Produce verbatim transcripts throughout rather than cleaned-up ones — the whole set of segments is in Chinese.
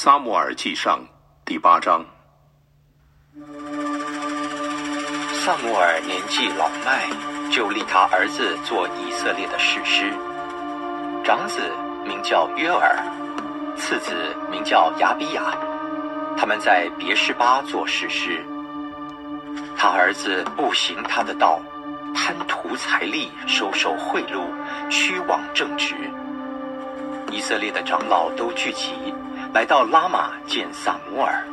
撒母耳记上第八章。 撒母耳年纪老迈，就立他儿子做以色列的士师。长子名叫约尔，次子名叫亚比亚，他们在别是巴做士师。他儿子不行他的道，贪图财力，收受贿赂，虚妄正直。以色列的长老都聚集，来到拉玛见撒母耳。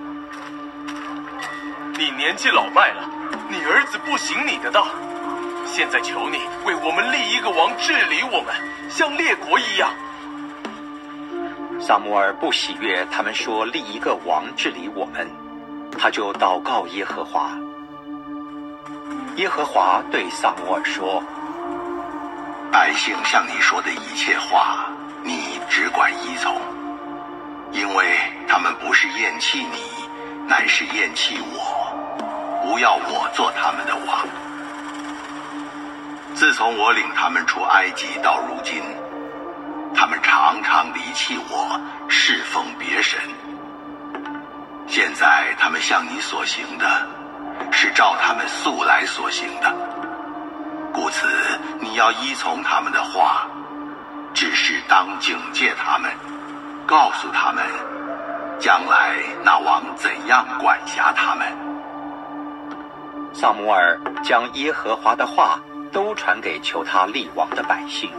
你年纪老迈了，你儿子不行你的道，现在求你为我们立一个王治理我们，像列国一样。 撒母耳不喜悦他们说立一个王治理我们，他就祷告耶和华。耶和华对撒母耳说： 百姓向你说的一切话，你只管依从，因为他们不是厌弃你，乃是厌弃我，不要我做他们的王。自从我领他们出埃及到如今，他们常常离弃我，侍奉别神。现在他们向你所行的，是照他们素来所行的，故此你要依从他们的话，只是当警戒他们，告诉他们将来那王怎样管辖他们。 撒母耳将耶和华的话都传给求他立王的百姓。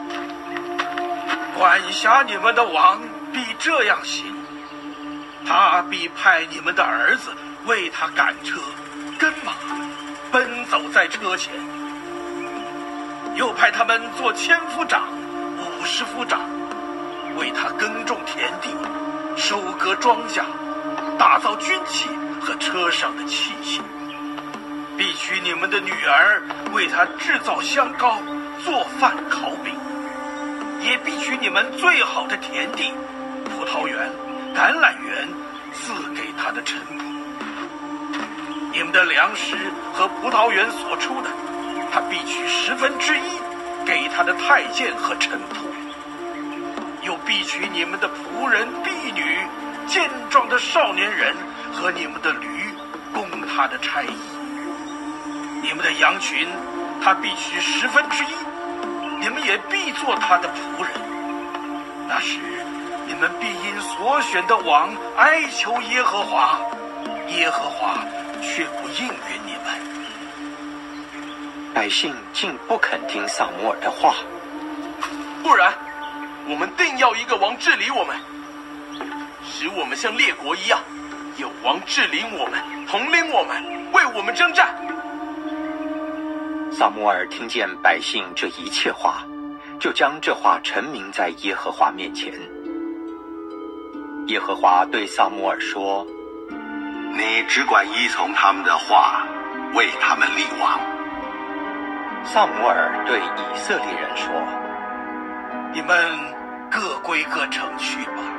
管辖你们的王必这样行，他必派你们的儿子为他赶车跟马，奔走在车前，又派他们做千夫长、五十夫长，为他耕种田地，收割庄稼，打造军器和车上的器械。必娶你们的女儿为他制造香膏，做饭烤饼，也必娶你们最好的田地、葡萄园、橄榄园，赐给他的臣仆。你们的粮食和葡萄园所出的，他必取十分之一给他的太监和臣仆，又必取你们的仆人、婢女、健壮的少年人和你们的驴，供他的差役。你们的羊群，他必取十分之一，你们也必做他的仆人。那时，你们必因所选的王哀求耶和华，耶和华却不应允你们。 百姓竟不肯听撒母耳的话， 不然，我们定要一个王治理我们，使我们像列国一样，有王治理我们，统领我们，为我们征战。 撒母耳听见百姓这一切话，就将这话陈明在耶和华面前。耶和华对撒母耳说： 你只管依从他们的话，为他们立王。 撒母耳对以色列人说： 你们各归各城去吧，